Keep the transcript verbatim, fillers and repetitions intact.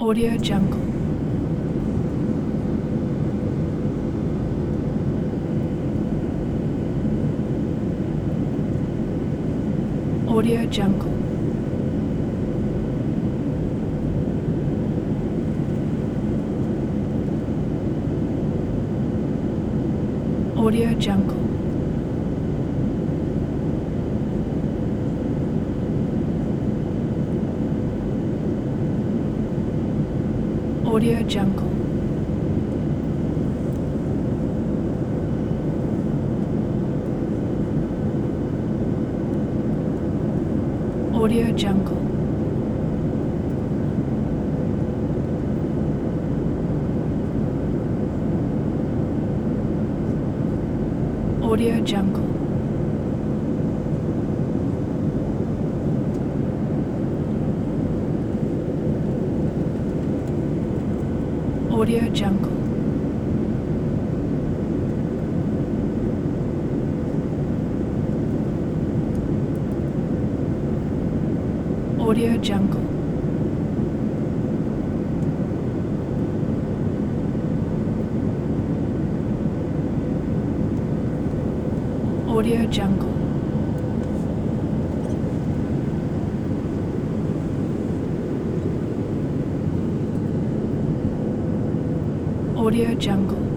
Audio Jungle. Audio Jungle. Audio Jungle. Audio Jungle. Audio Jungle. Audio Jungle. Audio Jungle. Audio Jungle. Audio Jungle. Audio Jungle.